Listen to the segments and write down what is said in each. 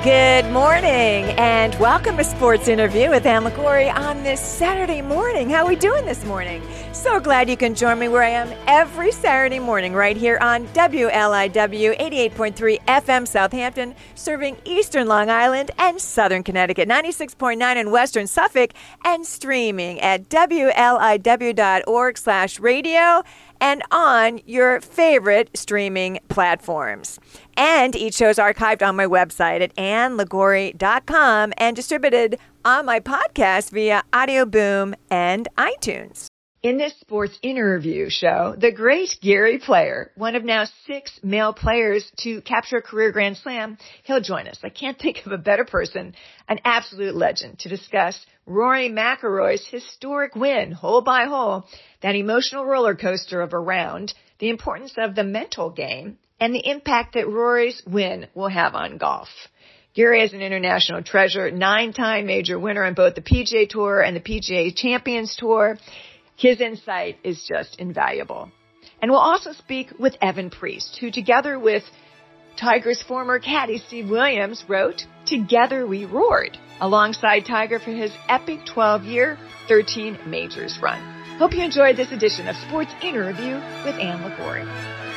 Good morning and welcome to Sports Interview with Ann Liguori on this Saturday morning. How are we doing this morning? So glad you can join me where I am every Saturday morning right here on WLIW 88.3 FM Southampton, serving Eastern Long Island and Southern Connecticut, 96.9 in Western Suffolk, and streaming at WLIW.org/radio and on your favorite streaming platforms. And each show is archived on my website at AnnLiguori.com and distributed on my podcast via Audio Boom and iTunes. In this sports interview show, the great Gary Player, one of now 6 male players to capture a career Grand Slam, he'll join us. I can't think of a better person, an absolute legend, to discuss Rory McIlroy's historic win, hole by hole, that emotional roller coaster of a round, the importance of the mental game, and the impact that Rory's win will have on golf. Gary is an international treasure, 9-time major winner on both the PGA Tour and the PGA Champions Tour. His insight is just invaluable. And we'll also speak with Evan Priest, who together with Tiger's former caddy Steve Williams wrote Together We Roared, alongside Tiger for his epic 12-year, 13 majors run. Hope you enjoyed this edition of Sports Interview with Ann Liguori.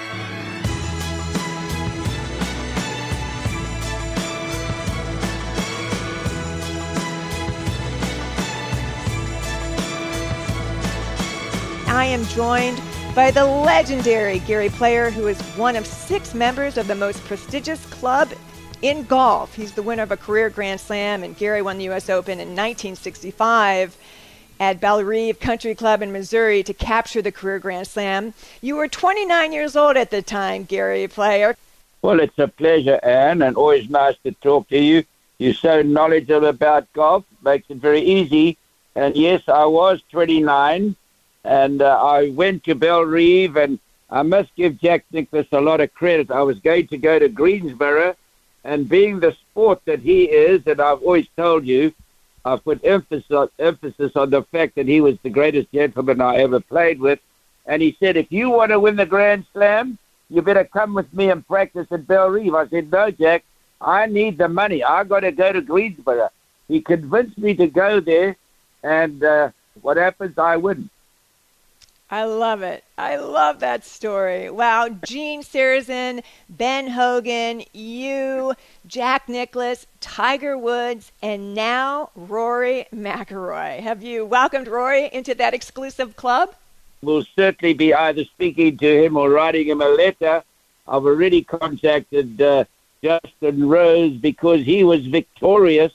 I am joined by the legendary Gary Player, who is one of 6 members of the most prestigious club in golf. He's the winner of a career Grand Slam, and Gary won the U.S. Open in 1965 at Bellerive Country Club in Missouri to capture the career Grand Slam. You were 29 years old at the time, Gary Player. Well, it's a pleasure, Anne, and always nice to talk to you. You're so knowledgeable about golf, makes it very easy. And yes, I was 29. And I went to Bellerive, and I must give Jack Nicklaus a lot of credit. I was going to go to Greensboro, and being the sport that he is, and I've always told you, I put emphasis on the fact that he was the greatest gentleman I ever played with. And he said, if you want to win the Grand Slam, you better come with me and practice at Bellerive. I said, no, Jack, I need the money. I got to go to Greensboro. He convinced me to go there, and what happens, I win. I love it. I love that story. Wow. Gene Sarazen, Ben Hogan, you, Jack Nicklaus, Tiger Woods, and now Rory McIlroy. Have you welcomed Rory into that exclusive club? We'll certainly be either speaking to him or writing him a letter. I've already contacted Justin Rose because he was victorious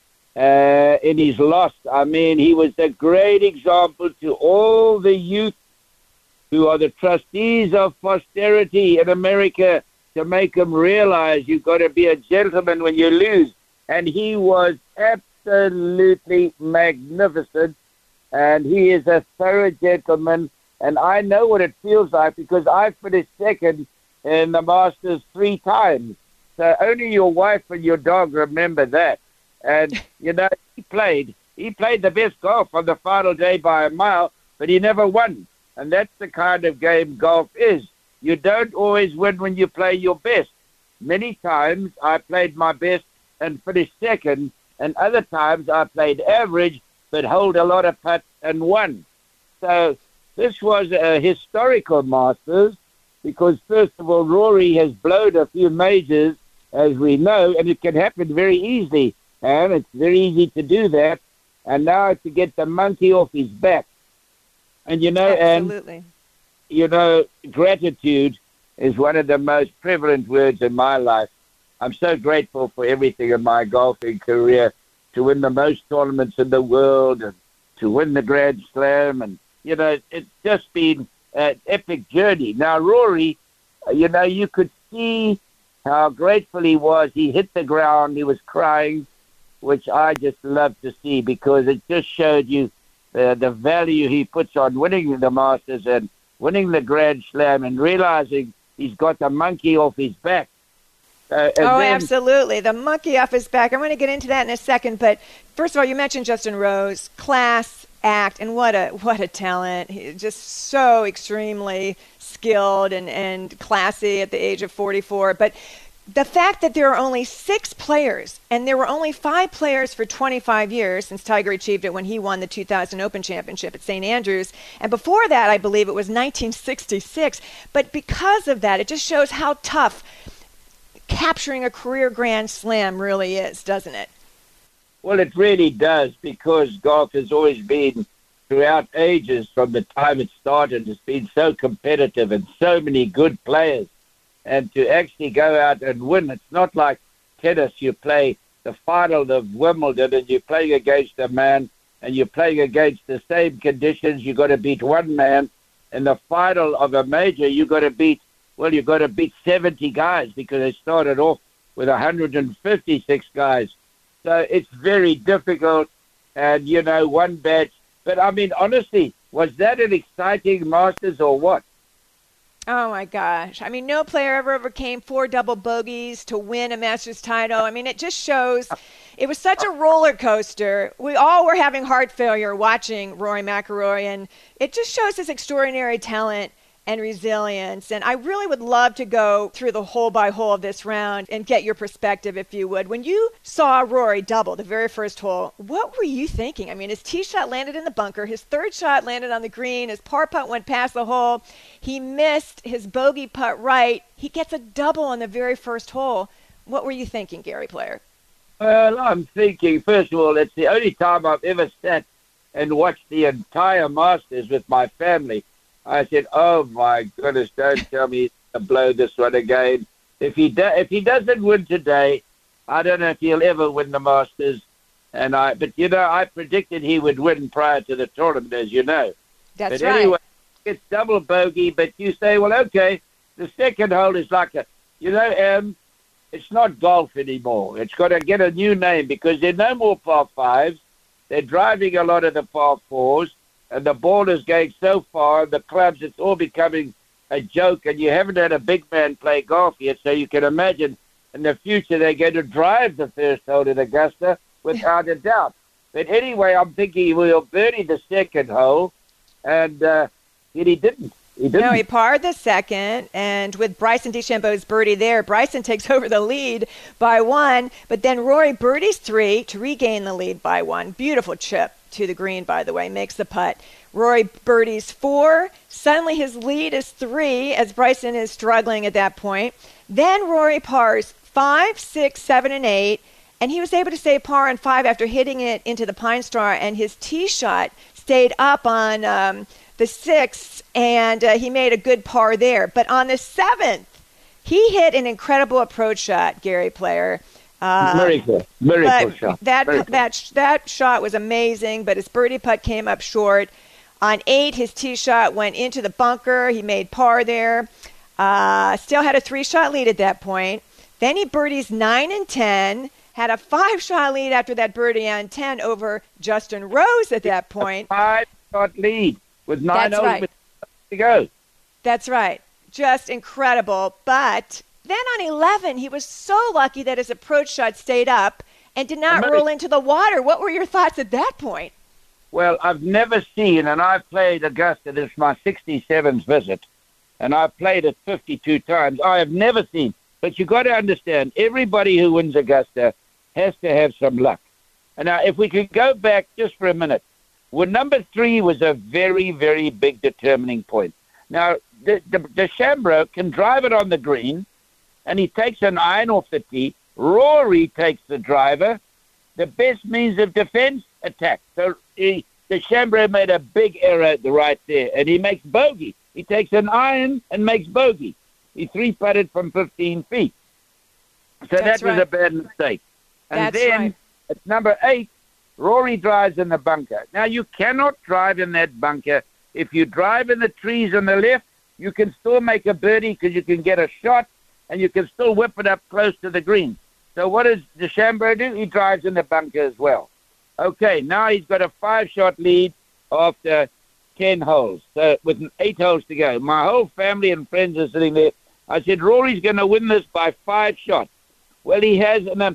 in his loss. I mean, he was a great example to all the youth who are the trustees of posterity in America, to make them realize you've got to be a gentleman when you lose. And he was absolutely magnificent, and he is a thorough gentleman. And I know what it feels like because I finished second in the Masters 3 times. So only your wife and your dog remember that. And, you know, he played the best golf on the final day by a mile, but he never won. And that's the kind of game golf is. You don't always win when you play your best. Many times I played my best and finished second, and other times I played average but held a lot of putts and won. So this was a historical Masters because, first of all, Rory has blown a few majors, as we know, and it can happen very easily. And it's very easy to do that. And now to get the monkey off his back. And, you know, absolutely. And, you know, gratitude is one of the most prevalent words in my life. I'm so grateful for everything in my golfing career, to win the most tournaments in the world and to win the Grand Slam. And, you know, it's just been an epic journey. Now, Rory, you know, you could see how grateful he was. He hit the ground. He was crying, which I just love to see because it just showed you the value he puts on winning the Masters and winning the Grand Slam and realizing he's got the monkey off his back. Absolutely. The monkey off his back. I'm going to get into that in a second. But first of all, you mentioned Justin Rose, class act, and what a talent. He's just so extremely skilled and classy at the age of 44. But the fact that there are only 6 players, and there were only 5 players for 25 years since Tiger achieved it when he won the 2000 Open Championship at St. Andrews. And before that, I believe it was 1966. But because of that, it just shows how tough capturing a career Grand Slam really is, doesn't it? Well, it really does, because golf has always been, throughout ages, from the time it started, it's been so competitive and so many good players. And to actually go out and win, it's not like tennis. You play the final of Wimbledon and you're playing against a man and you're playing against the same conditions. You've got to beat one man. In the final of a major, you've got to beat 70 guys, because they started off with 156 guys. So it's very difficult, and, one bad. But, I mean, honestly, was that an exciting Masters or what? Oh, my gosh. I mean, no player ever overcame 4 double bogeys to win a Masters title. I mean, it just shows it was such a roller coaster. We all were having heart failure watching Rory McIlroy, and it just shows his extraordinary talent and resilience. And I really would love to go through the hole by hole of this round and get your perspective, if you would. When you saw Rory double the very first hole, what were you thinking? I mean, his tee shot landed in the bunker. His third shot landed on the green. His par putt went past the hole. He missed his bogey putt right. He gets a double on the very first hole. What were you thinking, Gary Player? Well, I'm thinking, first of all, it's the only time I've ever sat and watched the entire Masters with my family. I said, "Oh my goodness! Don't tell me he's going to blow this one again. If he doesn't win today, I don't know if he'll ever win the Masters." But I predicted he would win prior to the tournament, as you know. That's but right. Anyway, it's double bogey. But you say, well, okay, the second hole is like it's not golf anymore. It's got to get a new name, because there are no more par fives. They're driving a lot of the par fours. And the ball is going so far, the clubs, it's all becoming a joke. And you haven't had a big man play golf yet, so you can imagine in the future they're going to drive the first hole at Augusta without a doubt. But anyway, I'm thinking we'll birdie the second hole, and yet he didn't. No, he parred the second, and with Bryson DeChambeau's birdie there, Bryson takes over the lead by 1, but then Rory birdies 3 to regain the lead by 1. Beautiful chip to the green, by the way, makes the putt. Rory birdies 4. Suddenly his lead is 3, as Bryson is struggling at that point. Then Rory pars 5, 6, 7, and 8, and he was able to stay par on 5 after hitting it into the Pine Star, and his tee shot stayed up on the 6th, and he made a good par there. But on the 7th, he hit an incredible approach shot, Gary Player. Miracle shot. That shot was amazing, but his birdie putt came up short. On 8, his tee shot went into the bunker. He made par there. Still had a 3-shot lead at that point. Then he birdies 9 and 10. Had a 5-shot lead after that birdie on 10 over Justin Rose at that point. A 5-shot lead with 9 holes to go. That's right. Just incredible. But then on 11, he was so lucky that his approach shot stayed up and did not roll into the water. What were your thoughts at that point? Well, I've never seen, and I've played Augusta. This is my 67th visit, and I've played it 52 times. I have never seen. But you got to understand, everybody who wins Augusta has to have some luck. And now, if we could go back just for a minute, well, number 3 was a very, very big determining point. Now, DeChambeau can drive it on the green, and he takes an iron off the tee. Rory takes the driver. The best means of defense, attack. So DeChambeau made a big error right there, and he makes bogey. He takes an iron and makes bogey. He 3-putted from 15 feet. So that was a bad mistake. And then at number 8, Rory drives in the bunker. Now, you cannot drive in that bunker. If you drive in the trees on the left, you can still make a birdie because you can get a shot, and you can still whip it up close to the green. So what does DeChambeau do? He drives in the bunker as well. Okay, now he's got a 5-shot lead after 10 holes, so with 8 holes to go. My whole family and friends are sitting there. I said, Rory's going to win this by 5 shots. Well, he has an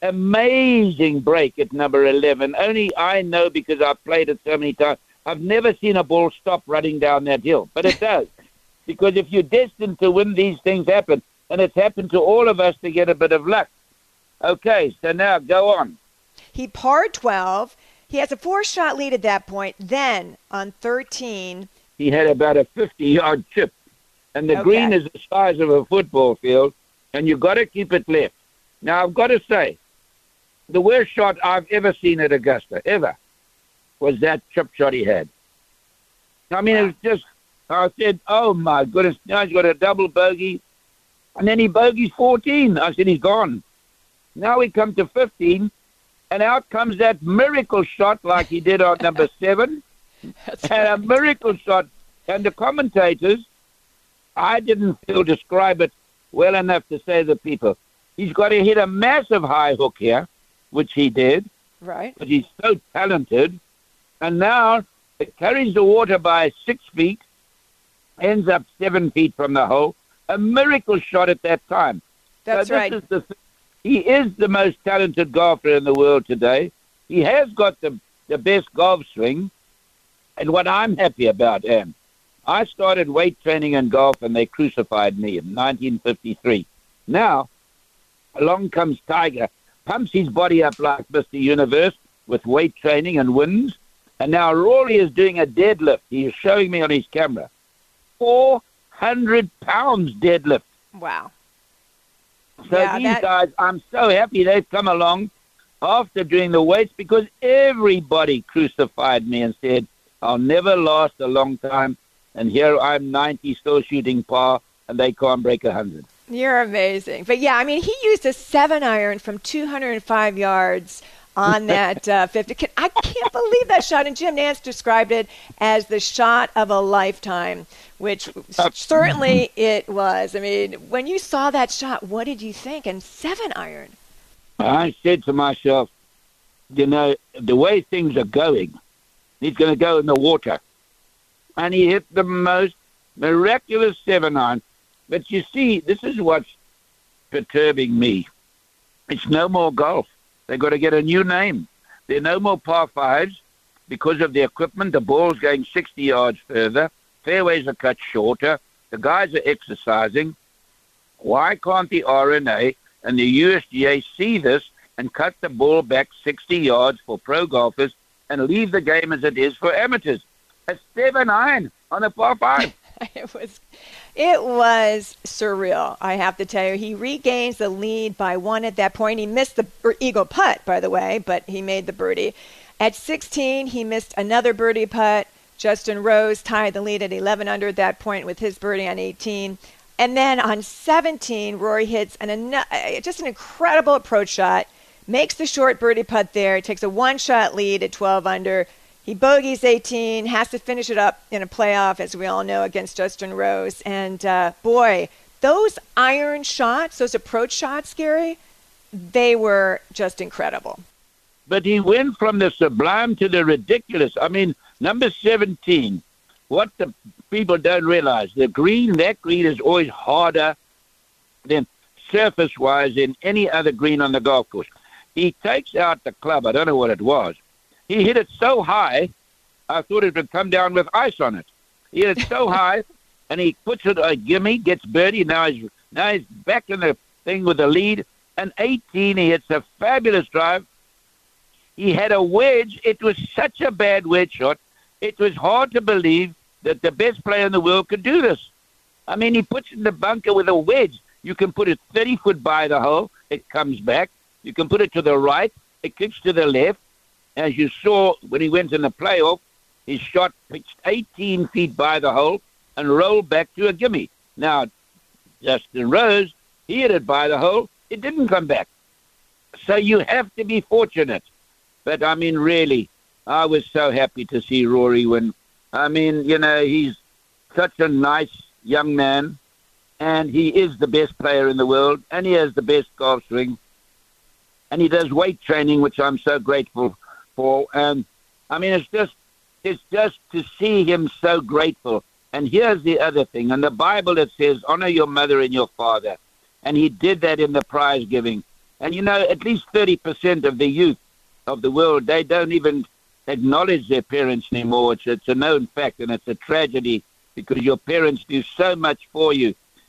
amazing break at number 11. Only I know because I've played it so many times. I've never seen a ball stop running down that hill, but it does. Because if you're destined to win, these things happen. And it's happened to all of us to get a bit of luck. Okay, so now go on. He parred 12. He has a 4-shot lead at that point. Then on 13, he had about a 50-yard chip. And the green is the size of a football field, and you've got to keep it left. Now, I've got to say, the worst shot I've ever seen at Augusta, ever, was that chip shot he had. I mean, it was just, I said, oh, my goodness, now he's got a double bogey. And then he bogeys 14. I said, he's gone. Now we come to 15, and out comes that miracle shot like he did on number 7. A miracle shot. And the commentators, I didn't feel describe it well enough to say to people, he's got to hit a massive high hook here, which he did. Right. But he's so talented. And now it carries the water by 6 feet, ends up 7 feet from the hole. A miracle shot at that time. That's right. He is the most talented golfer in the world today. He has got the best golf swing. And what I'm happy about, Anne, I started weight training in golf and they crucified me in 1953. Now, along comes Tiger, pumps his body up like Mr. Universe with weight training and wins. And now Rory is doing a deadlift. He is showing me on his camera. 400 pounds deadlift. Wow. So these guys, I'm so happy they've come along after doing the weights because everybody crucified me and said, I'll never last a long time. And here I'm 90 still shooting par and they can't break 100. You're amazing. But yeah, I mean, he used a 7-iron from 205 yards on that 50. I can't believe that shot. And Jim Nantz described it as the shot of a lifetime, which certainly it was. I mean, when you saw that shot, what did you think? And 7-iron. I said to myself, you know, the way things are going, he's going to go in the water. And he hit the most miraculous 7-iron. But you see, this is what's perturbing me. It's no more golf. They've got to get a new name. There are no more par 5s because of the equipment. The ball's going 60 yards further. Fairways are cut shorter. The guys are exercising. Why can't the R&A and the USGA see this and cut the ball back 60 yards for pro golfers and leave the game as it is for amateurs? A 7-iron on a par 5. It was surreal, I have to tell you. He regains the lead by 1 at that point. He missed the eagle putt, by the way, but he made the birdie. At 16, he missed another birdie putt. Justin Rose tied the lead at 11 under at that point with his birdie on 18. And then on 17, Rory hits just an incredible approach shot, makes the short birdie putt there, takes a 1-shot lead at 12 under. He bogeys 18, has to finish it up in a playoff, as we all know, against Justin Rose. And, boy, those iron shots, those approach shots, Gary, they were just incredible. But he went from the sublime to the ridiculous. I mean, number 17, what the people don't realize, that green is always harder than surface-wise than any other green on the golf course. He takes out the club. I don't know what it was. He hit it so high, I thought it would come down with ice on it. He hit it so high, and he puts it a gimme, gets birdie. Now he's back in the thing with the lead. And 18, he hits a fabulous drive. He had a wedge. It was such a bad wedge shot. It was hard to believe that the best player in the world could do this. I mean, he puts it in the bunker with a wedge. You can put it 30 foot by the hole. It comes back. You can put it to the right. It kicks to the left. As you saw when he went in the playoff, his shot pitched 18 feet by the hole and rolled back to a gimme. Now, Justin Rose, he hit it by the hole. It didn't come back. So you have to be fortunate. But, I mean, really, I was so happy to see Rory win. I mean, you know, he's such a nice young man, and he is the best player in the world, and he has the best golf swing. And he does weight training, which I'm so grateful for. And I mean, it's just to see him so grateful. And here's the other thing. In the Bible, it says, honor your mother and your father. And he did that in the prize giving. And, you know, at least 30% of the youth of the world, they don't even acknowledge their parents anymore. It's a known fact, and it's a tragedy because your parents do so much for you.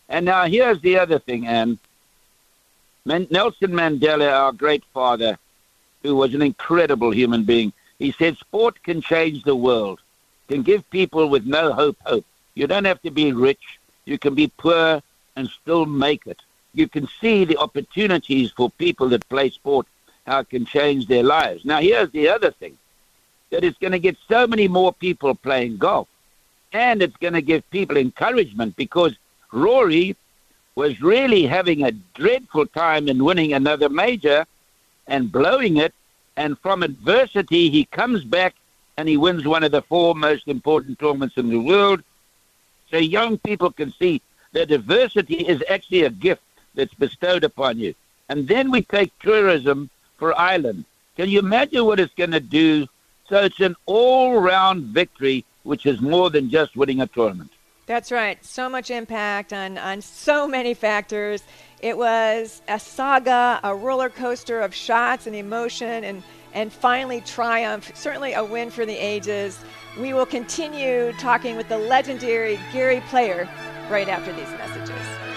And now here's the other thing, Anne. Nelson Mandela, our great father, who was an incredible human being, he said, sport can change the world, can give people with no hope. You don't have to be rich. You can be poor and still make it. You can see the opportunities for people that play sport, how it can change their lives. Now, here's the other thing, that it's going to get so many more people playing golf, and it's going to give people encouragement, because Rory was really having a dreadful time in winning another major and blowing it, and from adversity he comes back and he wins one of the 4 most important tournaments in the world. So young people can see that adversity is actually a gift that's bestowed upon you. And then we take tourism for Ireland. Can you imagine what it's going to do? So it's an all-round victory, which is more than just winning a tournament. That's right. So much impact on so many factors. It was a saga, a roller coaster of shots and emotion, and finally triumph. Certainly a win for the ages. We will continue talking with the legendary Gary Player right after these messages.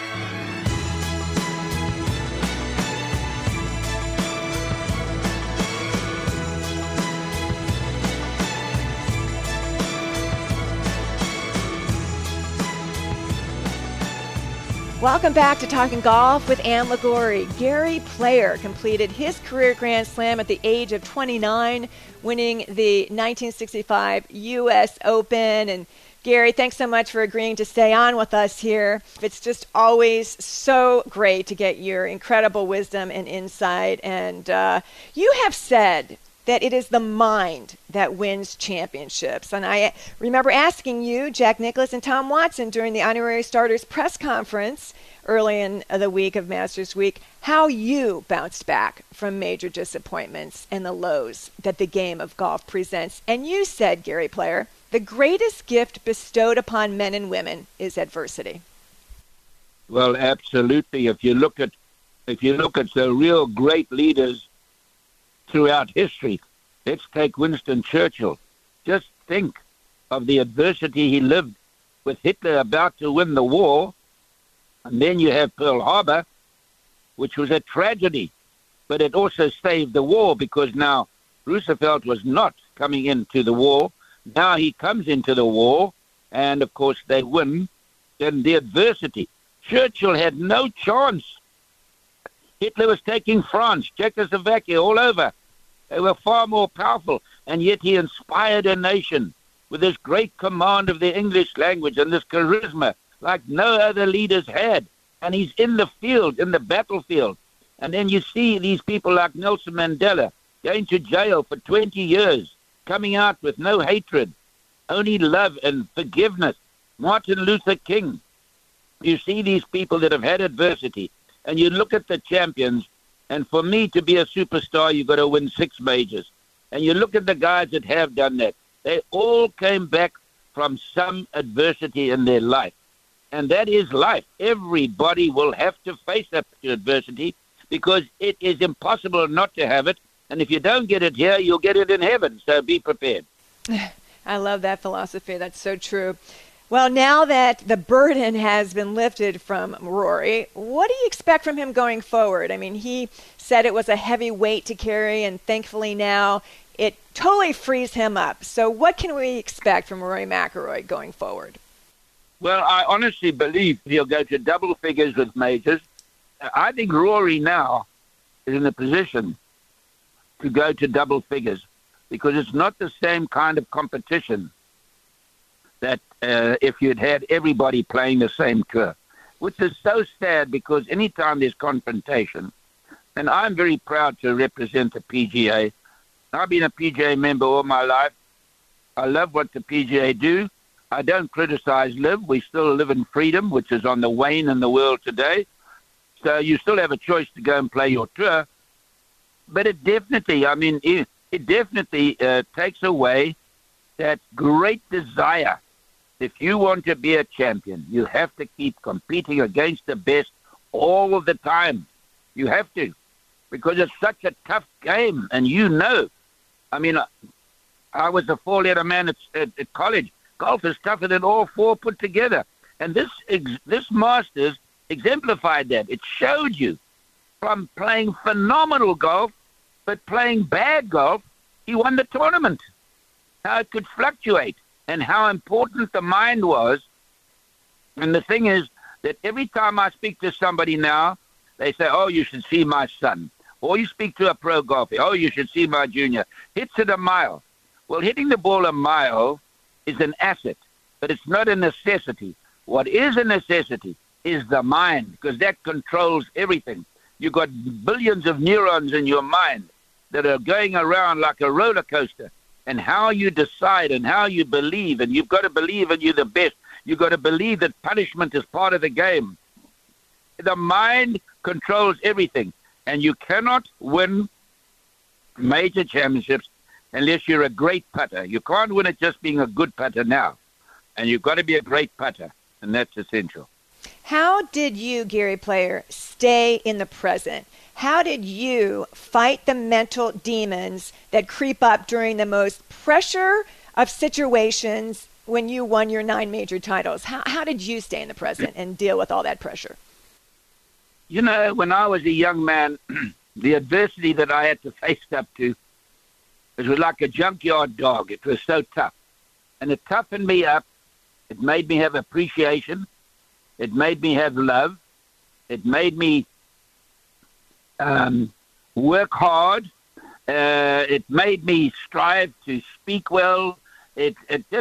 Welcome back to Talking Golf with Ann Liguori. Gary Player completed his career Grand Slam at the age of 29, winning the 1965 U.S. Open. And Gary, thanks so much for agreeing to stay on with us here. It's just always so great to get your incredible wisdom and insight. And you have said that it is the mind that wins championships. And I remember asking you, Jack Nicklaus, and Tom Watson during the Honorary Starters press conference early in the week of Masters Week, how you bounced back from major disappointments and the lows that the game of golf presents. And you said, Gary Player, the greatest gift bestowed upon men and women is adversity. Well, absolutely. If you look at the real great leaders throughout history, let's take Winston Churchill. Just think of the adversity he lived with Hitler about to win the war. And then you have Pearl Harbor, which was a tragedy, but it also saved the war, because now Roosevelt was not coming into the war. Now he comes into the war, and of course they win. Then the adversity. Churchill had no chance. Hitler was taking France, Czechoslovakia, all over. They were far more powerful, and yet he inspired a nation with this great command of the English language and this charisma like no other leaders had. And he's in the field, in the battlefield. And then you see these people like Nelson Mandela going to jail for 20 years, coming out with no hatred, only love and forgiveness. Martin Luther King. You see these people that have had adversity, and you look at the champions, and for me to be a superstar, you've got to win 6 majors. And you look at the guys that have done that. They all came back from some adversity in their life. And that is life. Everybody will have to face that adversity, because it is impossible not to have it. And if you don't get it here, you'll get it in heaven. So be prepared. I love that philosophy. That's so true. Well, now that the burden has been lifted from Rory, what do you expect from him going forward? I mean, he said it was a heavy weight to carry, and thankfully now it totally frees him up. So what can we expect from Rory McIlroy going forward? Well, I honestly believe he'll go to double figures with majors. I think Rory now is in a position to go to double figures, because it's not the same kind of competition that if you'd had everybody playing the same tour, which is so sad, because anytime there's confrontation, and I'm very proud to represent the PGA. I've been a PGA member all my life. I love what the PGA do. I don't criticize LIV. We still live in freedom, which is on the wane in the world today. So you still have a choice to go and play your tour. But it definitely, it definitely takes away that great desire. If you want to be a champion, you have to keep competing against the best all of the time. You have to, because it's such a tough game. And I was a 4-letter man at college. Golf is tougher than all 4 put together. And this Masters exemplified that. It showed you from playing phenomenal golf, but playing bad golf, he won the tournament. How it could fluctuate and how important the mind was. And the thing is that every time I speak to somebody now, they say, oh, you should see my son. Or you speak to a pro golfer, oh, you should see my junior. Hits it a mile. Well, hitting the ball a mile is an asset, but it's not a necessity. What is a necessity is the mind, because that controls everything. You've got billions of neurons in your mind that are going around like a roller coaster. And how you decide and how you believe, and you've got to believe that you're the best. You've got to believe that punishment is part of the game. The mind controls everything, and you cannot win major championships unless you're a great putter. You can't win it just being a good putter now, and you've got to be a great putter, and that's essential. How did you, Gary Player, stay in the present? How did you fight the mental demons that creep up during the most pressure of situations when you won your 9 major titles? How did you stay in the present and deal with all that pressure? You know, when I was a young man, the adversity that I had to face up to, it was like a junkyard dog. It was so tough. And it toughened me up. It made me have appreciation. It made me have love. It made me work hard. It made me strive to speak well. It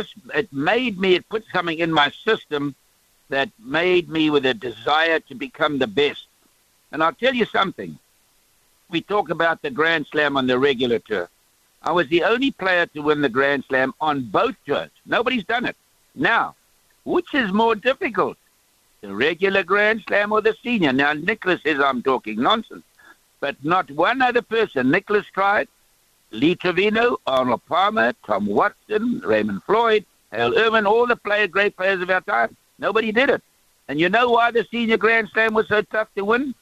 put something in my system that made me with a desire to become the best. And I'll tell you something. We talk about the Grand Slam on the regular tour. I was the only player to win the Grand Slam on both tours. Nobody's done it. Now, which is more difficult, the regular Grand Slam or the senior? Now, Nicholas says I'm talking nonsense. But not one other person. Nicholas tried. Lee Trevino, Arnold Palmer, Tom Watson, Raymond Floyd, Hale Irwin, all the great players of our time. Nobody did it. And you know why the senior Grand Slam was so tough to win?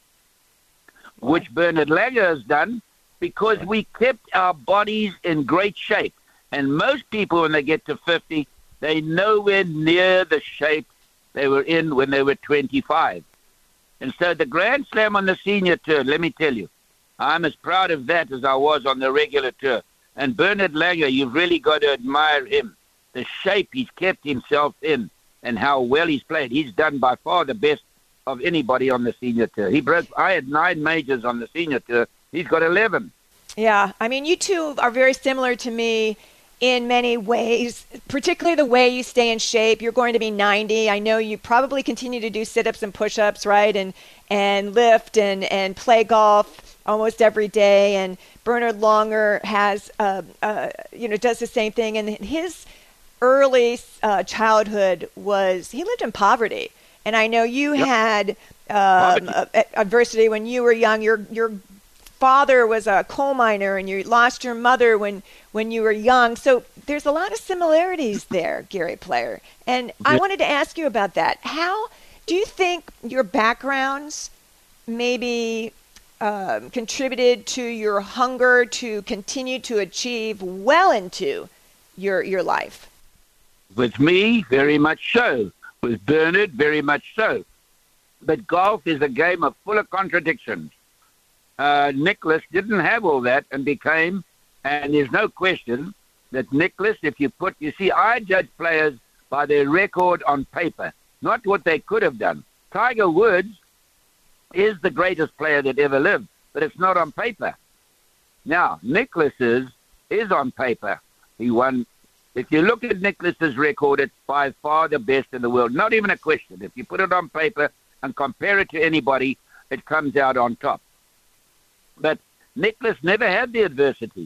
Which Bernard Langer has done, because we kept our bodies in great shape. And most people, when they get to 50, they're nowhere near the shape they were in when they were 25. And so the Grand Slam on the senior tour, let me tell you, I'm as proud of that as I was on the regular tour. And Bernard Langer, you've really got to admire him. The shape he's kept himself in and how well he's played. He's done by far the best of anybody on the senior tour. I had 9 majors on the senior tour. He's got 11. Yeah, I mean, you two are very similar to me in many ways, particularly the way you stay in shape. You're going to be 90. I know you probably continue to do sit-ups and push-ups, right, and lift and play golf almost every day. And Bernard Langer has, does the same thing. And his early childhood he lived in poverty. And I know you had adversity when you were young. Your father was a coal miner, and you lost your mother when you were young. So there's a lot of similarities there, Gary Player. And I wanted to ask you about that. How do you think your backgrounds maybe contributed to your hunger to continue to achieve well into your life? With me, very much so. With Bernard, very much so. But golf is a game full of contradictions. Nicholas didn't have all that and there's no question that Nicholas, I judge players by their record on paper, not what they could have done. Tiger Woods is the greatest player that ever lived, but it's not on paper. Now, Nicholas's is on paper. He won. If you look at Nicholas's record, it's by far the best in the world. Not even a question. If you put it on paper and compare it to anybody, it comes out on top. But Nicholas never had the adversity.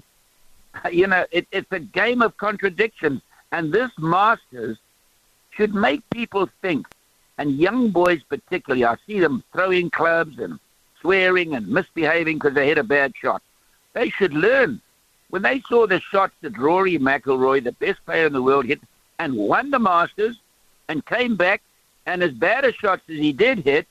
It's a game of contradictions. And this Masters should make people think, and young boys particularly. I see them throwing clubs and swearing and misbehaving because they hit a bad shot. They should learn. When they saw the shots that Rory McIlroy, the best player in the world, hit and won the Masters and came back, and as bad a shots as he did hit,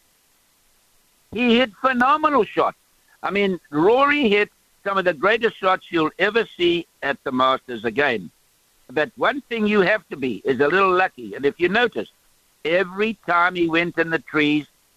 he hit phenomenal shots. I mean, Rory hit some of the greatest shots you'll ever see at the Masters again. But one thing you have to be is a little lucky. And if you notice, every time he went in the trees,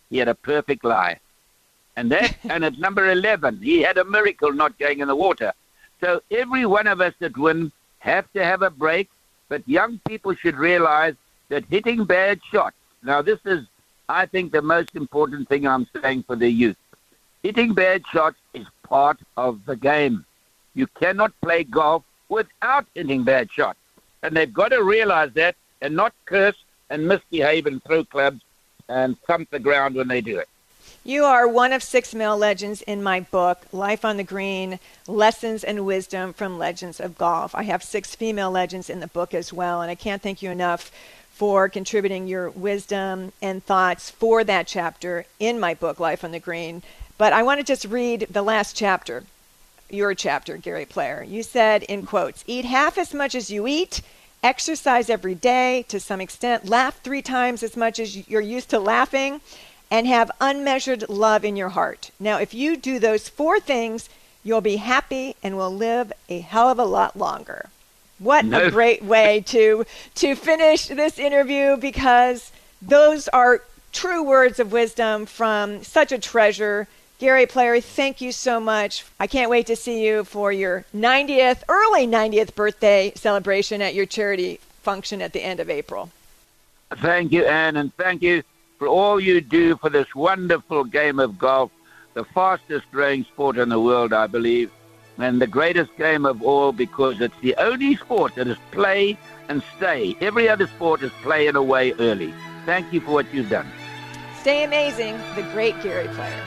he had a perfect lie. And at number 11, he had a miracle not going in the water. So every one of us that win have to have a break, but young people should realize that hitting bad shots, now this is, I think, the most important thing I'm saying for the youth. Hitting bad shots is part of the game. You cannot play golf without hitting bad shots. And they've got to realize that and not curse and misbehave and throw clubs and thump the ground when they do it. You are one of 6 male legends in my book, Life on the Green, Lessons and Wisdom from Legends of Golf. I have 6 female legends in the book as well, and I can't thank you enough for contributing your wisdom and thoughts for that chapter in my book, Life on the Green. But I want to just read the last chapter, your chapter, Gary Player. You said, in quotes, eat half as much as you eat, exercise every day to some extent, laugh 3 times as much as you're used to laughing, and have unmeasured love in your heart. Now, if you do those 4 things, you'll be happy and will live a hell of a lot longer. What a great way to finish this interview, because those are true words of wisdom from such a treasure. Gary Player, thank you so much. I can't wait to see you for your early 90th birthday celebration at your charity function at the end of April. Thank you, Anne, and thank you for all you do for this wonderful game of golf, the fastest growing sport in the world, I believe, and the greatest game of all, because it's the only sport that is play and stay. Every other sport is play and away early. Thank you for what you've done. Stay amazing, the great Gary Player.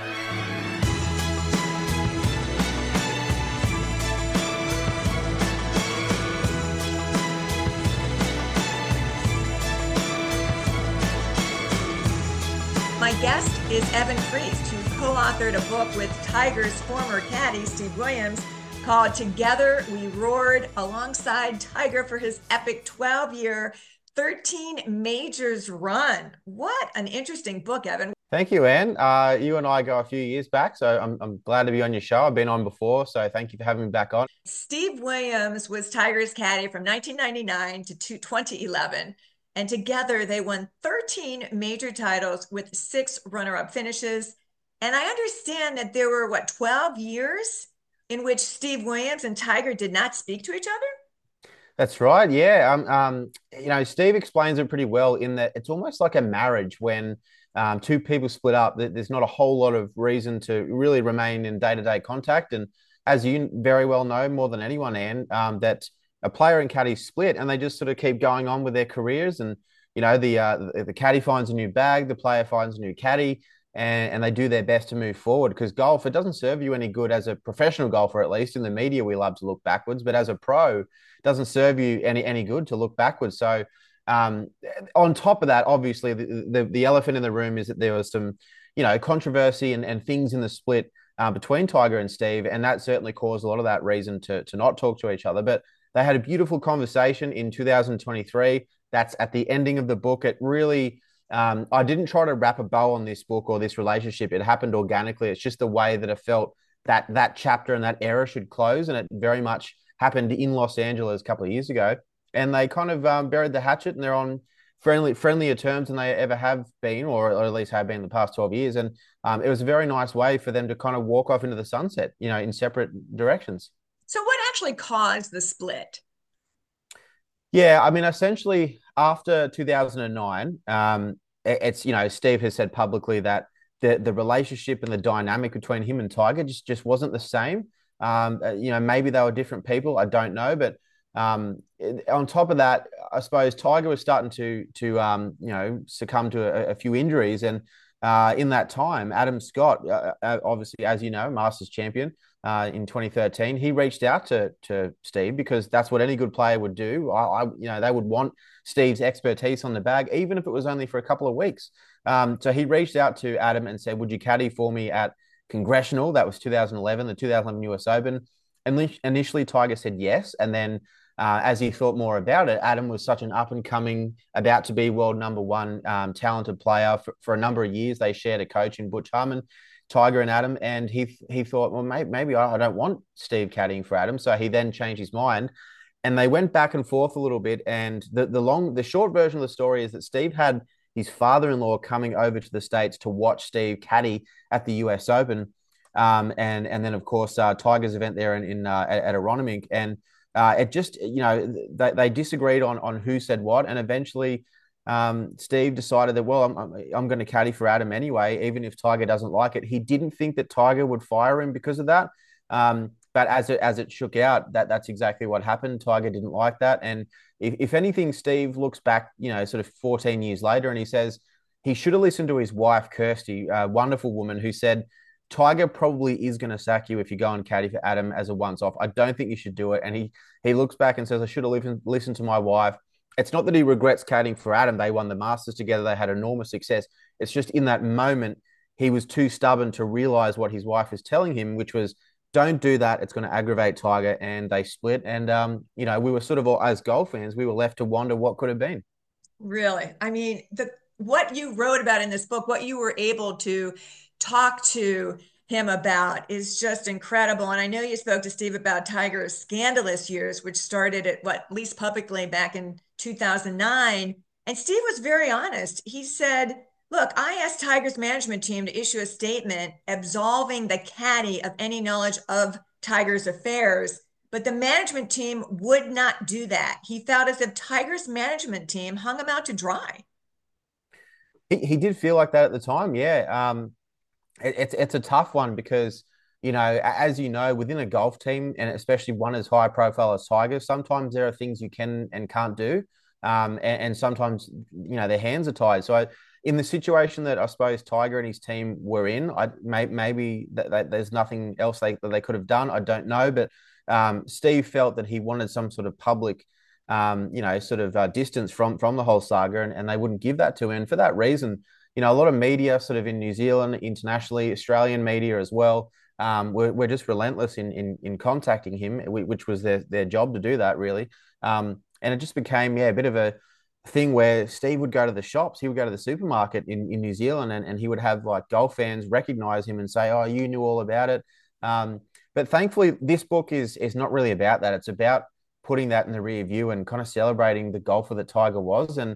My guest is Evan Priest, who co-authored a book with Tiger's former caddy, Steve Williams, called Together We Roared, alongside Tiger for his epic 12-year, 13 majors run. What an interesting book, Evan. Thank you, Anne. You and I go a few years back, so I'm glad to be on your show. I've been on before, so thank you for having me back on. Steve Williams was Tiger's caddy from 1999 to 2011. And together they won 13 major titles with 6 runner-up finishes. And I understand that there were, 12 years in which Steve Williams and Tiger did not speak to each other? That's right, yeah. Steve explains it pretty well in that it's almost like a marriage when 2 people split up. There's not a whole lot of reason to really remain in day-to-day contact. And as you very well know, more than anyone, Anne, that a player and caddy split and they just sort of keep going on with their careers. And, the caddy finds a new bag, the player finds a new caddy, and they do their best to move forward, because golf, it doesn't serve you any good as a professional golfer. At least in the media, we love to look backwards, but as a pro, it doesn't serve you any good to look backwards. So on top of that, obviously, the elephant in the room is that there was some, controversy and things in the split between Tiger and Steve, and that certainly caused a lot of that reason to not talk to each other. But they had a beautiful conversation in 2023. That's at the ending of the book. It really, I didn't try to wrap a bow on this book or this relationship. It happened organically. It's just the way that I felt that chapter and that era should close. And it very much happened in Los Angeles a couple of years ago. And they kind of buried the hatchet, and they're on friendlier terms than they ever have been, or at least have been the past 12 years. And it was a very nice way for them to kind of walk off into the sunset, in separate directions. So what actually caused the split? Yeah, I mean, essentially after 2009, it's, Steve has said publicly that the relationship and the dynamic between him and Tiger just wasn't the same. Maybe they were different people. I don't know. But on top of that, I suppose Tiger was starting to succumb to a few injuries. And in that time, Adam Scott, obviously, as you know, Masters champion, in 2013, he reached out to Steve, because that's what any good player would do. They would want Steve's expertise on the bag, even if it was only for a couple of weeks. So he reached out to Adam and said, "Would you caddy for me at Congressional?" That was 2011, the 2011 US Open. And initially, Tiger said yes, and then as he thought more about it, Adam was such an up-and-coming, about-to-be world number one talented player. For a number of years, they shared a coach in Butch Harmon, Tiger and Adam, and he thought, well, maybe I don't want Steve caddying for Adam. So he then changed his mind, and they went back and forth a little bit. And the short version of the story is that Steve had his father-in-law coming over to the States to watch Steve caddy at the US Open. And then, of course, Tiger's event there at Aronimink. And it just, they disagreed on who said what. And eventually, Steve decided that, well, I'm going to caddy for Adam anyway, even if Tiger doesn't like it. He didn't think that Tiger would fire him because of that. But as it shook out, that's exactly what happened. Tiger didn't like that. And if anything, Steve looks back, sort of 14 years later, and he says he should have listened to his wife, Kirsty, a wonderful woman, who said, Tiger probably is going to sack you if you go and caddy for Adam as a once-off. I don't think you should do it. And he looks back and says, I should have listened to my wife. It's not that he regrets caddying for Adam. They won the Masters together. They had enormous success. It's just in that moment, he was too stubborn to realize what his wife was telling him, which was, don't do that. It's going to aggravate Tiger. And they split. And, we were sort of, as golf fans, we were left to wonder what could have been. Really? I mean, what you wrote about in this book, what you were able to talk to him about is just incredible. And I know you spoke to Steve about Tiger's scandalous years, which started at least publicly back in 2009. And Steve was very honest. He said, look, I asked Tiger's management team to issue a statement absolving the caddy of any knowledge of Tiger's affairs, but the management team would not do that. He felt as if Tiger's management team hung him out to dry. He did feel like that at the time, yeah. It's a tough one because, as you know, within a golf team, and especially one as high profile as Tiger, sometimes there are things you can and can't do. And sometimes, their hands are tied. So in the situation that I suppose Tiger and his team were in, maybe that there's nothing else that they could have done. I don't know. But Steve felt that he wanted some sort of public distance from the whole saga, and they wouldn't give that to him. And for that reason, a lot of media sort of in New Zealand, internationally, Australian media as well, we're just relentless in contacting him, which was their job to do that, really. And it just became, a bit of a thing where Steve would go to the shops, he would go to the supermarket in New Zealand, and he would have like golf fans recognize him and say, oh, you knew all about it. But thankfully, this book is not really about that. It's about putting that in the rear view and kind of celebrating the golfer that Tiger was. And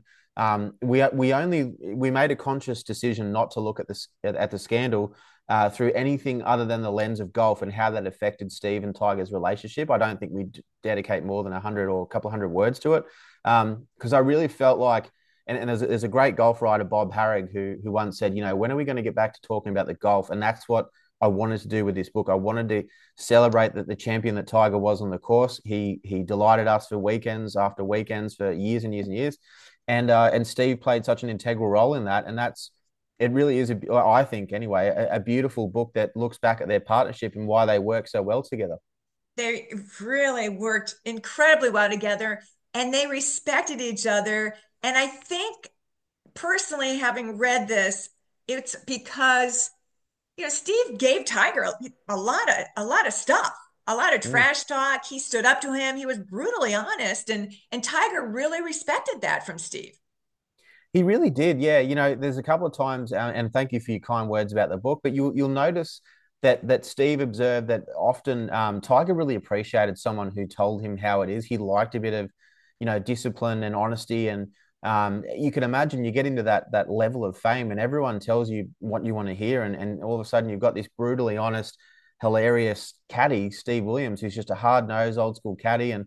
we made a conscious decision not to look at the scandal through anything other than the lens of golf and how that affected Steve and Tiger's relationship. I don't think we dedicate more than 100 or a couple of hundred words to it, because I really felt like, and there's a great golf writer, Bob Harrig, who once said, when are we going to get back to talking about the golf? And that's what I wanted to do with this book. I wanted to celebrate that the champion that Tiger was on the course. He delighted us for weekends after weekends for years and years and years. And Steve played such an integral role in that. And it really is, I think anyway, a beautiful book that looks back at their partnership and why they work so well together. They really worked incredibly well together, and they respected each other. And I think personally, having read this, it's because, Steve gave Tiger a lot of stuff, a lot of trash talk. He stood up to him. He was brutally honest, and Tiger really respected that from Steve. He really did. Yeah. There's a couple of times, and thank you for your kind words about the book, but you'll notice that Steve observed that often Tiger really appreciated someone who told him how it is. He liked a bit of, discipline and honesty. And you can imagine you get into that level of fame and everyone tells you what you want to hear. And all of a sudden you've got this brutally honest, hilarious caddy, Steve Williams, who's just a hard-nosed, old-school caddy. And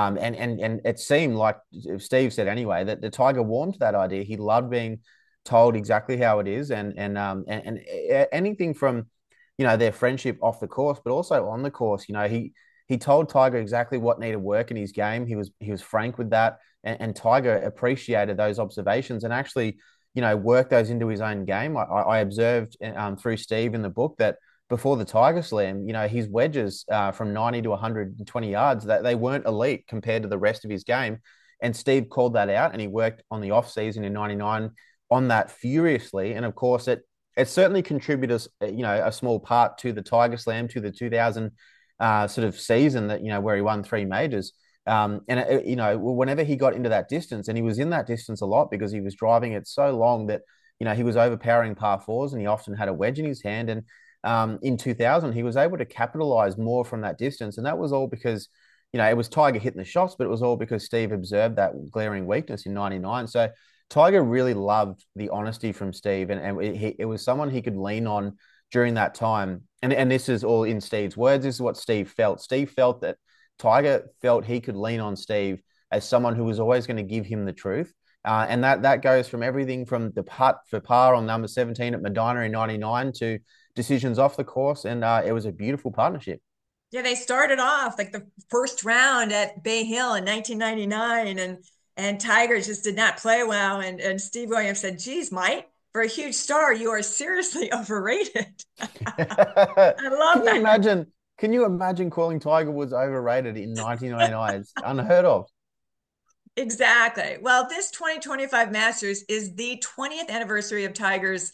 it seemed like Steve said anyway that the Tiger warmed to that idea. He loved being told exactly how it is, and anything from their friendship off the course, but also on the course. He told Tiger exactly what needed work in his game. He was frank with that, and Tiger appreciated those observations and actually worked those into his own game. I observed through Steve in the book that before the Tiger Slam, his wedges from 90 to 120 yards, that they weren't elite compared to the rest of his game. And Steve called that out, and he worked on the off season in '99 on that furiously. And of course, it certainly contributed, a small part to the Tiger Slam, to the 2000 sort of season that, where he won 3 majors. Whenever he got into that distance, and he was in that distance a lot because he was driving it so long that, he was overpowering par fours, and he often had a wedge in his hand. And in 2000, he was able to capitalize more from that distance. And that was all because, it was Tiger hitting the shots, but it was all because Steve observed that glaring weakness in '99. So Tiger really loved the honesty from Steve, and it was someone he could lean on during that time. And this is all in Steve's words. This is what Steve felt. Steve felt that Tiger felt he could lean on Steve as someone who was always going to give him the truth. And that goes from everything from the putt for par on number 17 at Medina in '99 to decisions off the course. And it was a beautiful partnership. Yeah, they started off like the first round at Bay Hill in 1999, and Tiger just did not play well. And Steve Williams said, "Geez, Mike, for a huge star, you are seriously overrated." I love Can you that. imagine? Can you imagine calling Tiger Woods overrated in 1999? It's unheard of. Exactly. Well, this 2025 Masters is the 20th anniversary of Tiger's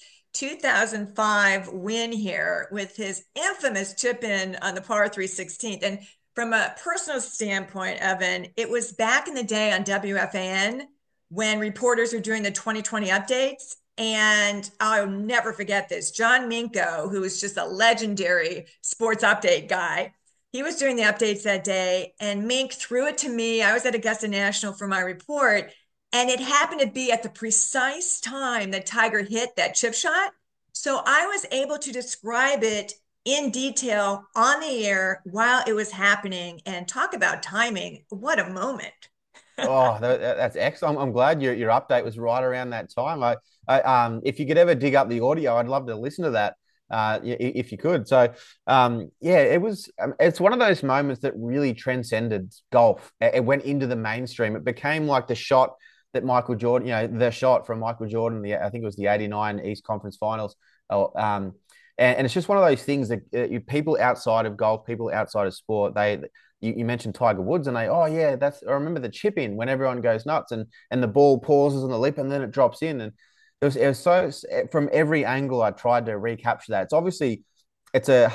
2005 win here with his infamous chip in on the par 3 16th. And from a personal standpoint, Evan, it was back in the day on WFAN when reporters were doing the 2020 updates. And I'll never forget this. John Minko, who was just a legendary sports update guy, he was doing the updates that day, and Mink threw it to me. I was at Augusta National for my report, and it happened to be at the precise time that Tiger hit that chip shot. So I was able to describe it in detail on the air while it was happening and talk about timing. What a moment. Oh, that's excellent. I'm glad your update was right around that time. If you could ever dig up the audio, I'd love to listen to that. If you could. So, yeah, it was. It's one of those moments that really transcended golf. It went into the mainstream. It became like the shot that Michael Jordan, the shot from Michael Jordan. I think it was the '89 East Conference Finals. And it's just one of those things that people outside of golf, people outside of sport, you mentioned Tiger Woods, and oh yeah, I remember the chip in when everyone goes nuts, and the ball pauses on the lip and then it drops in, and it was so from every angle I tried to recapture that. It's a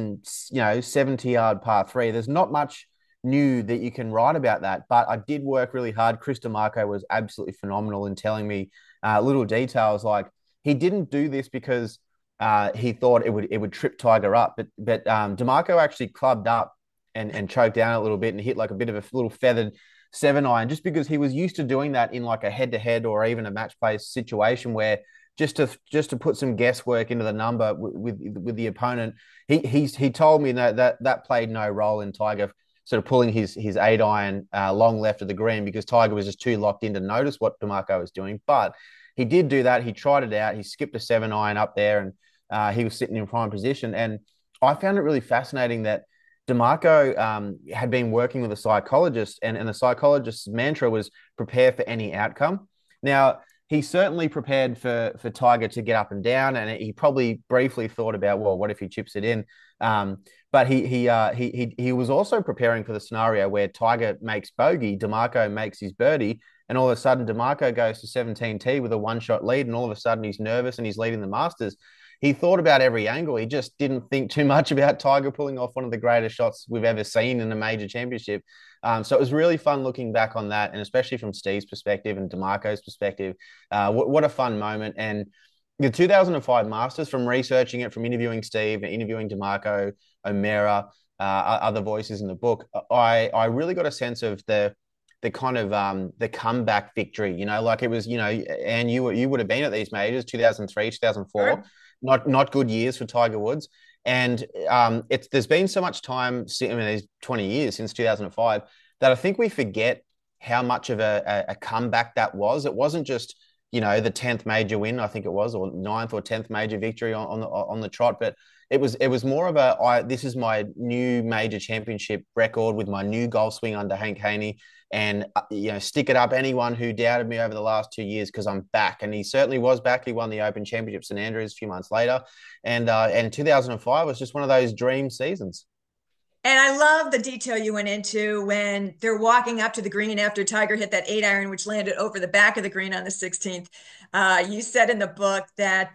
170-yard par three. There's not much new that you can write about that, but I did work really hard. Chris DeMarco was absolutely phenomenal in telling me little details like he didn't do this because he thought it would trip Tiger up, but DeMarco actually clubbed up and choked down a little bit and hit like a bit of a little feathered 7-iron, just because he was used to doing that in like a head-to-head or even a match play situation where just to put some guesswork into the number with the opponent. He told me that played no role in Tiger sort of pulling his 8-iron long left of the green, because Tiger was just too locked in to notice what DeMarco was doing. But he did do that. He tried it out. He skipped a 7-iron up there, and he was sitting in prime position. And I found it really fascinating that DeMarco had been working with a psychologist, and the psychologist's mantra was prepare for any outcome. Now, he certainly prepared for Tiger to get up and down, and he probably briefly thought about, well, what if he chips it in? But he was also preparing for the scenario where Tiger makes bogey, DeMarco makes his birdie, and all of a sudden DeMarco goes to 17T with a one-shot lead, and all of a sudden he's nervous and he's leading the Masters. He thought about every angle. He just didn't think too much about Tiger pulling off one of the greatest shots we've ever seen in a major championship. So it was really fun looking back on that, and especially from Steve's perspective and DeMarco's perspective. What a fun moment. And the 2005 Masters, from researching it, from interviewing Steve and interviewing DeMarco, O'Meara, other voices in the book, I really got a sense of the kind of the comeback victory, like it was, and you would have been at these majors, 2003, 2004. Sure. Not good years for Tiger Woods. And there's been so much time, there's 20 years since 2005, that I think we forget how much of a comeback that was. It wasn't just, the 10th major win, I think it was, or 9th or 10th major victory on the trot, but it was more of this is my new major championship record with my new golf swing under Hank Haney. And, stick it up anyone who doubted me over the last 2 years, because I'm back. And he certainly was back. He won the Open Championship St Andrews a few months later. And 2005 was just one of those dream seasons. And I love the detail you went into when they're walking up to the green after Tiger hit that 8-iron, which landed over the back of the green on the 16th. You said in the book that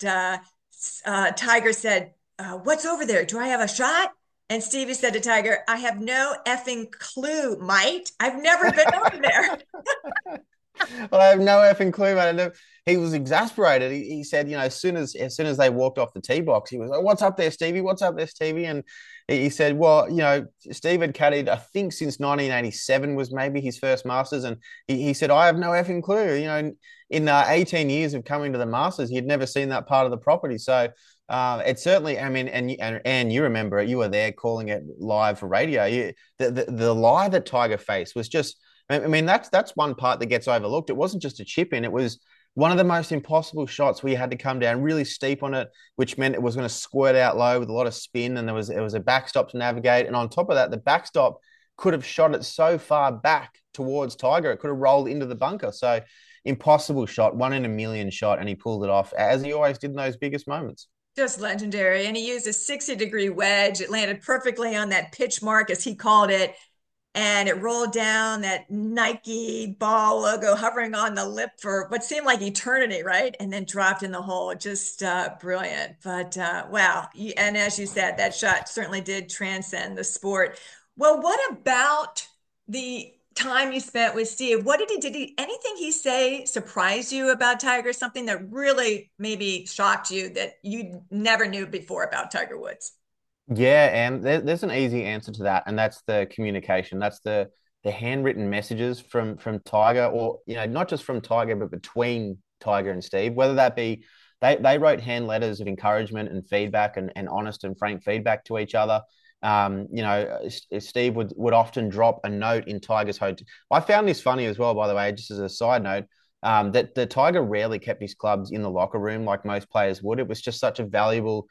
Tiger said, what's over there? Do I have a shot? And Stevie said to Tiger, I have no effing clue, mate. I've never been over there. Well, I have no effing clue, man. And he was exasperated. He said, you know, as soon as they walked off the tee box, he was like, "What's up there, Stevie? What's up there, Stevie?" And he said, "Well, you know, Steve had caddied, I think, since 1987 was maybe his first Masters, and he said, I have no effing clue. You know, in 18 years of coming to the Masters, he'd never seen that part of the property. So." It's certainly, I mean, and you remember it, you were there calling it live for radio. The lie that Tiger faced was just, I mean, that's one part that gets overlooked. It wasn't just a chip in; it was one of the most impossible shots where you had to come down really steep on it, which meant it was going to squirt out low with a lot of spin, and there was a backstop to navigate. And on top of that, the backstop could have shot it so far back towards Tiger, it could have rolled into the bunker. So impossible shot, 1 in a million shot, and he pulled it off as he always did in those biggest moments. Just legendary. And he used a 60-degree wedge. It landed perfectly on that pitch mark, as he called it. And it rolled down, that Nike ball logo hovering on the lip for what seemed like eternity, right? And then dropped in the hole. Just brilliant. But wow. And as you said, that shot certainly did transcend the sport. Well, what about the time you spent with Steve? Did he anything he say surprise you about Tiger? Something that really maybe shocked you that you never knew before about Tiger Woods? Yeah, and there's an easy answer to that, and that's the communication. That's the handwritten messages from Tiger, or you know, not just from Tiger, but between Tiger and Steve. Whether that be they wrote hand letters of encouragement and feedback and honest and frank feedback to each other. You know, Steve would often drop a note in Tiger's hotel. I found this funny as well, by the way, just as a side note. That the Tiger rarely kept his clubs in the locker room like most players would. It was just such a valuable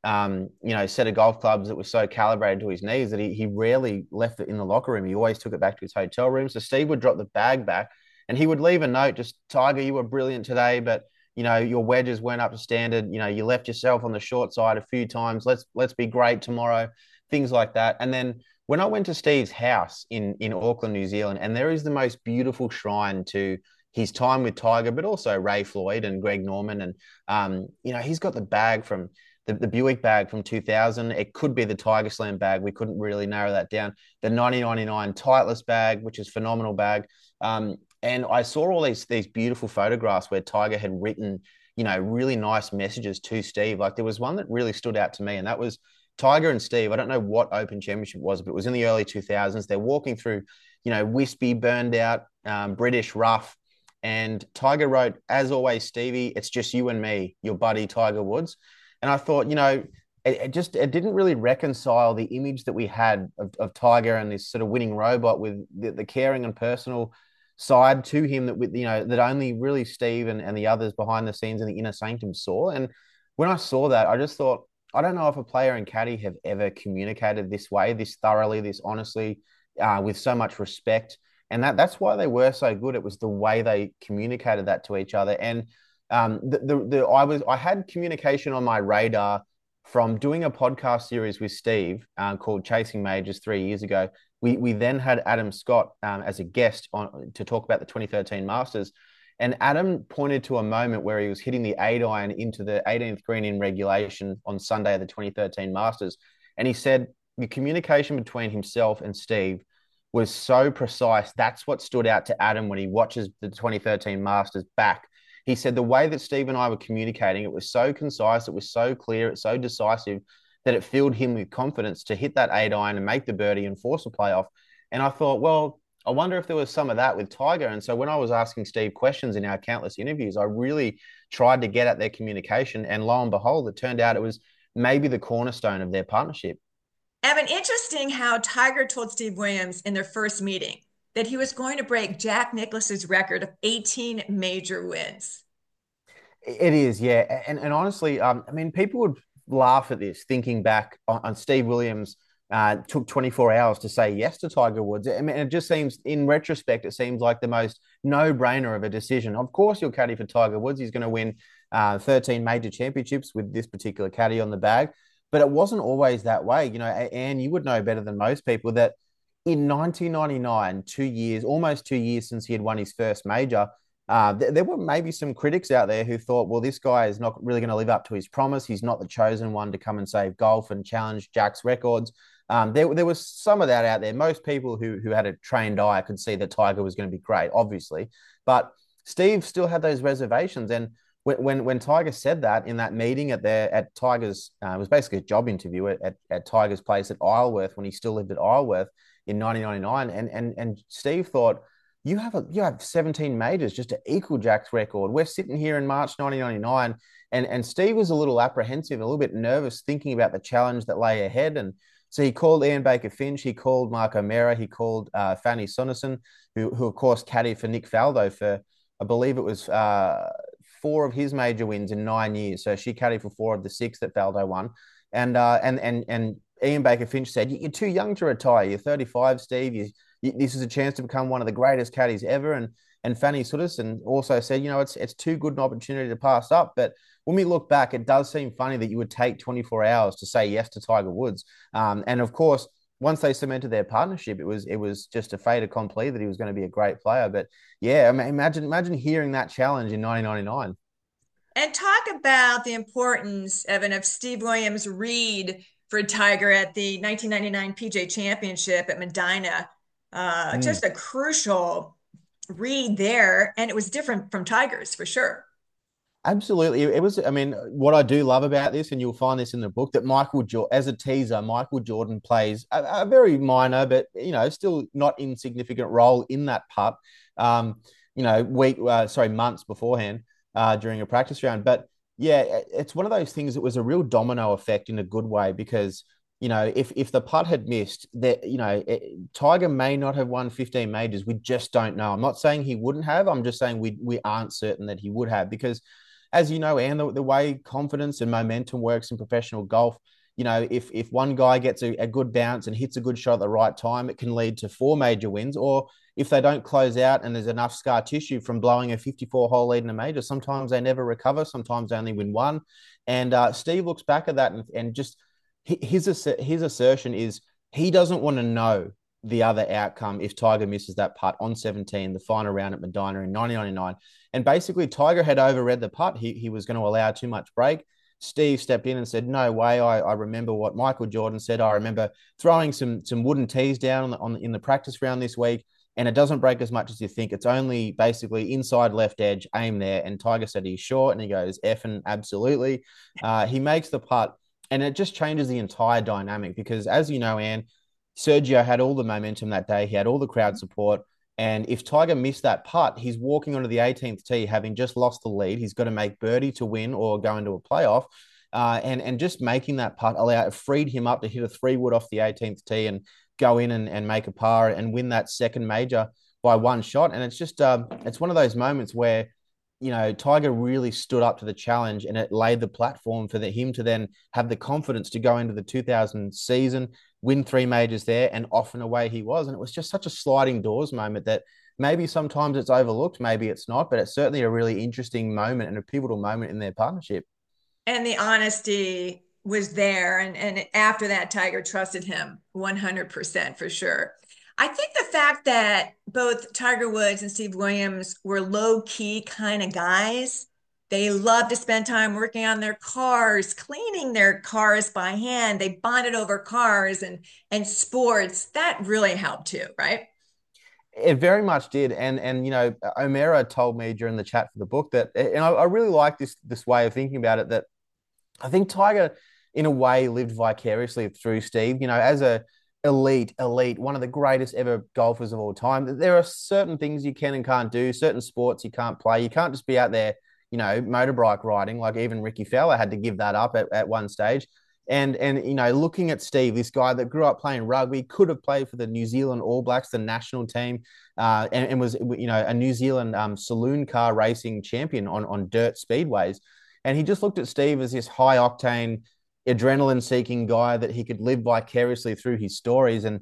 you know, set of golf clubs that was so calibrated to his needs that he rarely left it in the locker room. He always took it back to his hotel room. So Steve would drop the bag back and he would leave a note, just, Tiger, you were brilliant today, but you know, your wedges weren't up to standard. You know, you left yourself on the short side a few times. Let's be great tomorrow, things like that. And then when I went to Steve's house in Auckland, New Zealand, and there is the most beautiful shrine to his time with Tiger, but also Ray Floyd and Greg Norman. And, you know, he's got the bag from the Buick bag from 2000. It could be the Tiger Slam bag. We couldn't really narrow that down. The 1999 Titleist bag, which is a phenomenal bag. And I saw all these beautiful photographs where Tiger had written, you know, really nice messages to Steve. Like there was one that really stood out to me, and that was Tiger and Steve. I don't know what Open Championship was, but it was in the early 2000s. They're walking through, you know, wispy, burned out, British rough. And Tiger wrote, "As always, Stevie, it's just you and me, your buddy Tiger Woods." And I thought, you know, it didn't really reconcile the image that we had of Tiger and this sort of winning robot with the caring and personal side to him that, with you know, that only really Steve and the others behind the scenes in the inner sanctum saw. And when I saw that, I just thought, I don't know if a player and caddy have ever communicated this way, this thoroughly, this honestly, with so much respect. And that's why they were so good. It was the way they communicated that to each other. And I had communication on my radar from doing a podcast series with Steve called Chasing Majors 3 years ago. We then had Adam Scott as a guest on to talk about the 2013 Masters, and Adam pointed to a moment where he was hitting the 8-iron into the 18th green in regulation on Sunday of the 2013 Masters, and he said the communication between himself and Steve was so precise. That's what stood out to Adam when he watches the 2013 Masters back. He said the way that Steve and I were communicating, it was so concise, it was so clear, it's so decisive that it filled him with confidence to hit that 8-iron and make the birdie and force a playoff. And I thought, well, I wonder if there was some of that with Tiger. And so when I was asking Steve questions in our countless interviews, I really tried to get at their communication. And lo and behold, it turned out it was maybe the cornerstone of their partnership. Evan, interesting how Tiger told Steve Williams in their first meeting that he was going to break Jack Nicklaus's record of 18 major wins. It is, yeah. And honestly, I mean, people would laugh at this, thinking back on Steve Williams took 24 hours to say yes to Tiger Woods. I mean, it just seems, in retrospect, it seems like the most no-brainer of a decision. Of course, you'll caddy for Tiger Woods. He's going to win 13 major championships with this particular caddy on the bag. But it wasn't always that way. You know, Anne, you would know better than most people that in 1999, 2 years, almost 2 years since he had won his first major, there were maybe some critics out there who thought, well, this guy is not really going to live up to his promise. He's not the chosen one to come and save golf and challenge Jack's records. There was some of that out there. Most people who had a trained eye could see that Tiger was going to be great, obviously, but Steve still had those reservations. And when Tiger said that in that meeting at Tiger's, it was basically a job interview at Tiger's place at Isleworth when he still lived at Isleworth in 1999, and Steve thought, you have 17 majors just to equal Jack's record. We're sitting here in March 1999, and Steve was a little apprehensive, a little bit nervous, thinking about the challenge that lay ahead. And so he called Ian Baker Finch, he called Mark O'Meara, he called Fanny Sonderson, who of course caddied for Nick Faldo for, I believe it was 4 of his major wins in 9 years. So she caddied for 4 of the 6 that Faldo won. And Ian Baker Finch said, "You're too young to retire. You're 35, Steve. This is a chance to become one of the greatest caddies ever." And Fanny Sutterson also said, it's too good an opportunity to pass up. But when we look back, it does seem funny that you would take 24 hours to say yes to Tiger Woods. And of course, once they cemented their partnership, it was just a fait accompli that he was going to be a great player. But yeah, I mean, imagine hearing that challenge in 1999. And talk about the importance, Evan, of Steve Williams' read for Tiger at the 1999 PGA Championship at Medina. Just a crucial read there, and it was different from Tiger's for sure. Absolutely. It was, I mean, what I do love about this, and you'll find this in the book, that as a teaser, Michael Jordan plays a very minor, but, still not insignificant role in that putt, months beforehand during a practice round. But yeah, it's one of those things that was a real domino effect in a good way, because, if the putt had missed, that, Tiger may not have won 15 majors. We just don't know. I'm not saying he wouldn't have. I'm just saying we aren't certain that he would have, because, as you know, Anne, the way confidence and momentum works in professional golf, if one guy gets a good bounce and hits a good shot at the right time, it can lead to 4 major wins. Or if they don't close out and there's enough scar tissue from blowing a 54-hole lead in a major, sometimes they never recover. Sometimes they only win 1. And Steve looks back at that and just his assertion is he doesn't want to know the other outcome if Tiger misses that putt on 17, the final round at Medina in 1999. And basically, Tiger had overread the putt. He was going to allow too much break. Steve stepped in and said, "No way. I remember what Michael Jordan said. I remember throwing some wooden tees down in the practice round this week, and it doesn't break as much as you think. It's only basically inside left edge, aim there." And Tiger said, "He's sure?" And he goes, "Effing absolutely." He makes the putt, and it just changes the entire dynamic, because, as you know, Anne, Sergio had all the momentum that day. He had all the crowd support. And if Tiger missed that putt, he's walking onto the 18th tee, having just lost the lead. He's got to make birdie to win or go into a playoff. And just making that putt freed him up to hit a 3-wood off the 18th tee and go in and make a par and win that second major by 1 shot. And it's just, it's one of those moments where, Tiger really stood up to the challenge, and it laid the platform for him to then have the confidence to go into the 2000 season, win 3 majors there, and off and away he was. And it was just such a sliding doors moment that maybe sometimes it's overlooked, maybe it's not, but it's certainly a really interesting moment and a pivotal moment in their partnership. And the honesty was there. And after that, Tiger trusted him 100% for sure. I think the fact that both Tiger Woods and Steve Williams were low-key kind of guys, they loved to spend time working on their cars, cleaning their cars by hand. They bonded over cars and sports. That really helped too, right? It very much did. And O'Meara told me during the chat for the book that, and I really like this way of thinking about it, that I think Tiger, in a way, lived vicariously through Steve, as a elite, one of the greatest ever golfers of all time. There are certain things you can and can't do, certain sports you can't play. You can't just be out there, motorbike riding, like even Ricky Fowler had to give that up at one stage. And looking at Steve, this guy that grew up playing rugby, could have played for the New Zealand All Blacks, the national team, and was, a New Zealand saloon car racing champion on dirt speedways. And he just looked at Steve as this high octane, adrenaline-seeking guy that he could live vicariously through his stories. And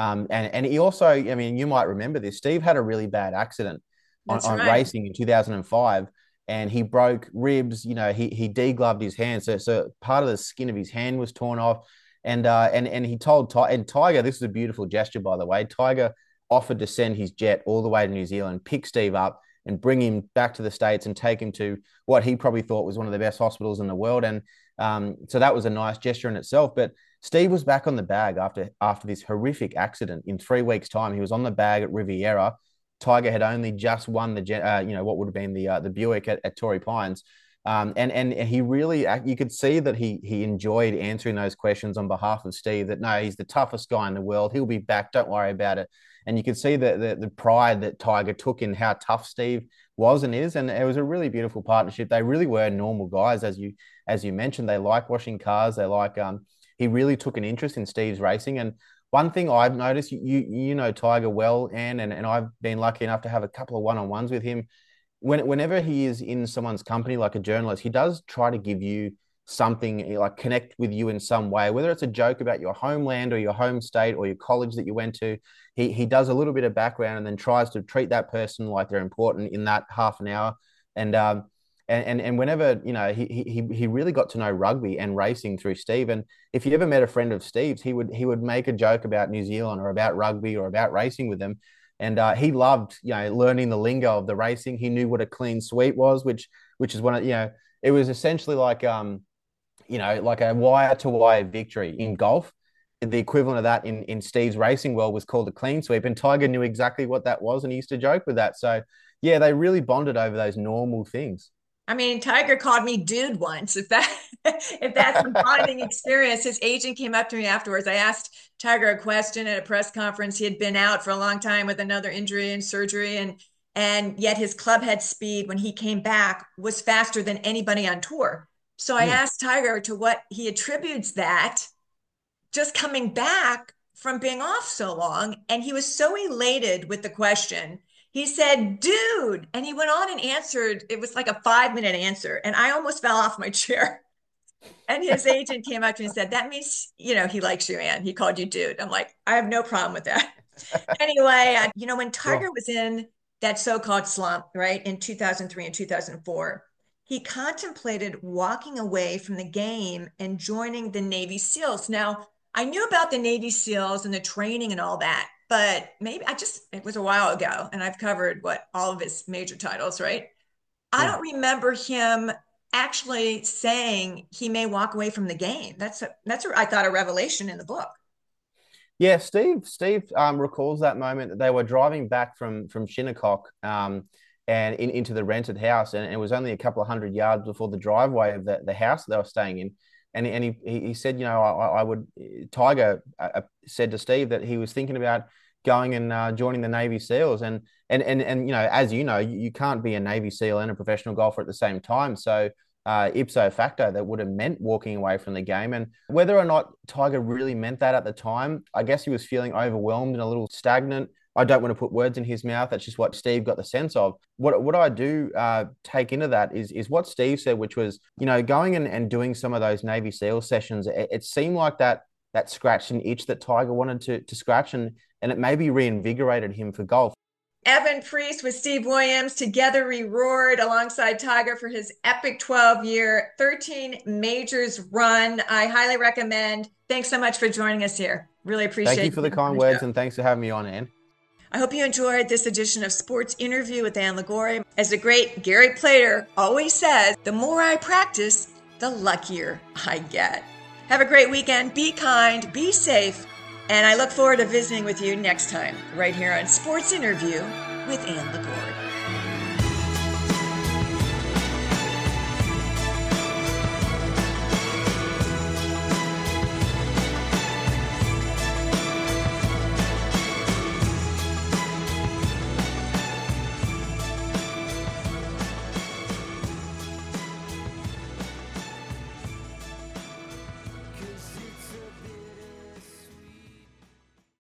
he also, I mean, you might remember this, Steve had a really bad accident on racing in 2005, and he broke ribs. He degloved his hand, so part of the skin of his hand was torn off. And he told Tiger, this is a beautiful gesture, by the way. Tiger offered to send his jet all the way to New Zealand, pick Steve up, and bring him back to the States and take him to what he probably thought was one of the best hospitals in the world. And so that was a nice gesture in itself. But Steve was back on the bag after this horrific accident. In 3 weeks' time, he was on the bag at Riviera. Tiger had only just won what would have been the Buick at Torrey Pines. And he really, you could see that he enjoyed answering those questions on behalf of Steve, that no, he's the toughest guy in the world. He'll be back. Don't worry about it. And you could see the pride that Tiger took in how tough Steve was and is. And it was a really beautiful partnership. They really were normal guys. As you mentioned, they like washing cars. They like, he really took an interest in Steve's racing. And one thing I've noticed, you know Tiger well, Anne, and I've been lucky enough to have a couple of one-on-ones with him. Whenever he is in someone's company, like a journalist, he does try to give you something, like connect with you in some way, whether it's a joke about your homeland or your home state or your college that you went to. He does a little bit of background and then tries to treat that person like they're important in that half an hour. And whenever, he really got to know rugby and racing through Steve. And if you ever met a friend of Steve's, he would make a joke about New Zealand or about rugby or about racing with them. And he loved, learning the lingo of the racing. He knew what a clean sweep was, which is one of, it was essentially like a wire to wire victory in golf. The equivalent of that in Steve's racing world was called a clean sweep. And Tiger knew exactly what that was. And he used to joke with that. So yeah, they really bonded over those normal things. I mean, Tiger called me dude once. If that's a bonding experience, his agent came up to me afterwards. I asked Tiger a question at a press conference. He had been out for a long time with another injury and surgery, and yet his club head speed when he came back was faster than anybody on tour. So I asked Tiger to what he attributes that, just coming back from being off so long, and he was so elated with the question. He said, dude, and he went on and answered. It was like a 5-minute answer. And I almost fell off my chair. And his agent came up to me and said, that means, he likes you, Anne. He called you dude. I'm like, I have no problem with that. Anyway, when Tiger was in that so-called slump, right, in 2003 and 2004, he contemplated walking away from the game and joining the Navy SEALs. Now, I knew about the Navy SEALs and the training and all that, but maybe it was a while ago, and I've covered all of his major titles, right? I don't remember him actually saying he may walk away from the game. That's I thought a revelation in the book. Yeah, Steve recalls that moment that they were driving back from Shinnecock and into the rented house, and it was only a couple of 100 yards before the driveway of the house they were staying in. And he said, Tiger said to Steve that he was thinking about going and joining the Navy SEALs. And as you can't be a Navy SEAL and a professional golfer at the same time. So ipso facto, that would have meant walking away from the game. And whether or not Tiger really meant that at the time, I guess he was feeling overwhelmed and a little stagnant. I don't want to put words in his mouth. That's just what Steve got the sense of. What I do take into that is what Steve said, which was, going and doing some of those Navy SEAL sessions, it seemed like that scratched an itch that Tiger wanted to scratch, and it maybe reinvigorated him for golf. Evan Priest with Steve Williams, together we roared alongside Tiger for his epic 12-year, 13 majors run. I highly recommend. Thanks so much for joining us here. Really appreciate it. Thank you for the kind words, and thanks for having me on, Anne. I hope you enjoyed this edition of Sports Interview with Anne Liguori. As the great Gary Plater always says, the more I practice, the luckier I get. Have a great weekend. Be kind, be safe, and I look forward to visiting with you next time, right here on Sports Interview with Anne Liguori.